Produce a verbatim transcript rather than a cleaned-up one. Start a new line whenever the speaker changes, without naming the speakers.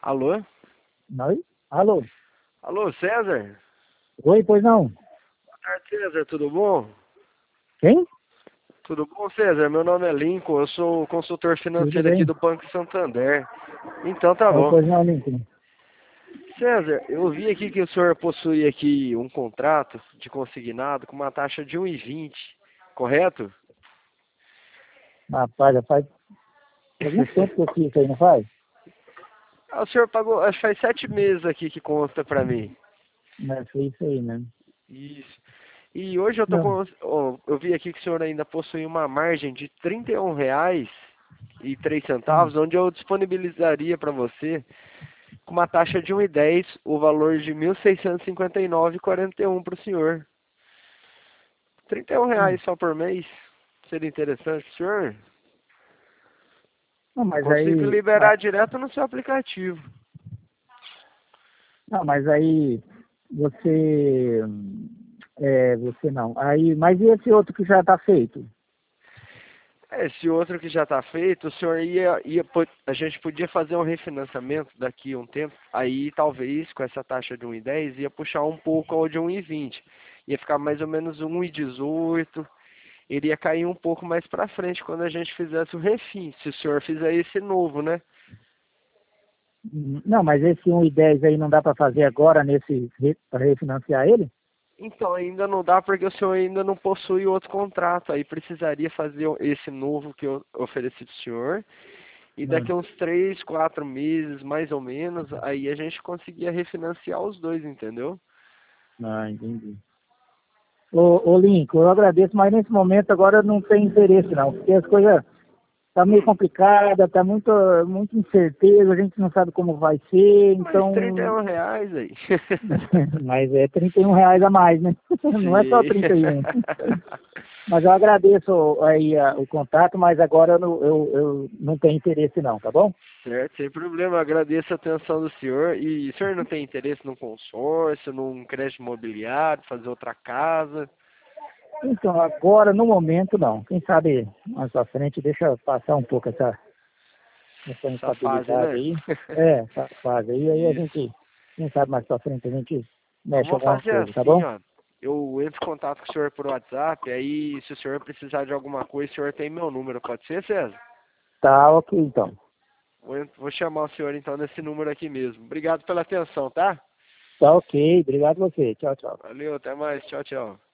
Alô?
Oi? Alô?
Alô, César?
Oi, pois não?
Boa tarde, César, tudo bom?
Quem?
Tudo bom, César? Meu nome é Lincoln, eu sou o consultor
Tudo
financeiro aqui
bem?
do Banco Santander. Então tá
Oi,
bom.
pois não, Lincoln.
César, eu vi aqui que o senhor possui aqui um contrato de consignado com uma taxa de um e vinte, correto?
Rapaz, já faz algum tempo que eu fiz isso aí, não faz?
Ah, o senhor pagou, acho que faz sete meses aqui que consta pra mim.
Mas foi isso aí mesmo.
Isso. E hoje eu tô
Não.
com, ó, eu vi aqui que o senhor ainda possui uma margem de trinta e um reais e três
Hum.
centavos, onde eu disponibilizaria para você com uma taxa de um e dez, o valor de mil seiscentos e cinquenta e nove e quarenta e um para o senhor. trinta e um
Hum.
reais só por mês. Seria interessante pro senhor?
Não, mas
Consigo
aí. Mas,
liberar direto no seu aplicativo.
não, mas aí você. É, você não. Aí, mas e esse outro que já tá feito?
Esse outro que já está feito, o senhor ia, ia, po- a gente podia fazer um refinanciamento daqui a um tempo, aí talvez com essa taxa de um e dez ia puxar um pouco ao de um e vinte. Ia ficar mais ou menos um e dezoito, iria cair um pouco mais para frente quando a gente fizesse o refim, se o senhor fizer esse novo, né?
Hum, Não, mas esse um e dez aí não dá para fazer agora nesse para refinanciar ele?
Então ainda não dá porque o senhor ainda não possui outro contrato, aí precisaria fazer esse novo que eu ofereci para o senhor. E daqui
Não.
a uns três, quatro meses, mais ou menos, aí a gente conseguia refinanciar os dois, entendeu?
Ah, entendi. Ô, ô Lincoln, eu agradeço, mas nesse momento agora eu não tenho interesse não, porque as coisas tá meio
Hum,
complicada, tá muito, muito incerteza, a gente não sabe como vai ser,
mas trinta e
então,
um reais aí.
mas é trinta e um reais a mais, né? Não é só
Sim.
trinta e um. Mas eu agradeço aí a- o contato, mas agora eu, não- eu, eu não tenho interesse não, tá bom?
Certo, sem problema. Agradeço a atenção do senhor. E o senhor não tem interesse num consórcio, num crédito imobiliário, fazer outra casa?
Então, agora, no momento, não. Quem sabe mais pra frente, deixa eu passar um pouco essa, essa
Essa fase,
instabilidade
né?
aí. É, essa fase aí, aí a
Isso.
gente, quem sabe mais pra frente a gente
Então
mexe
vamos
alguma
fazer
coisa, tá
assim,
bom?
ó. Eu entro em contato com o senhor por WhatsApp, aí se o senhor precisar de alguma coisa, o senhor tem meu número, pode ser, César?
Tá, ok, então.
Vou, en- vou chamar o senhor então nesse número aqui mesmo. Obrigado pela atenção, tá?
Tá ok, obrigado a você. Tchau, tchau.
Valeu, até mais. Tchau, tchau.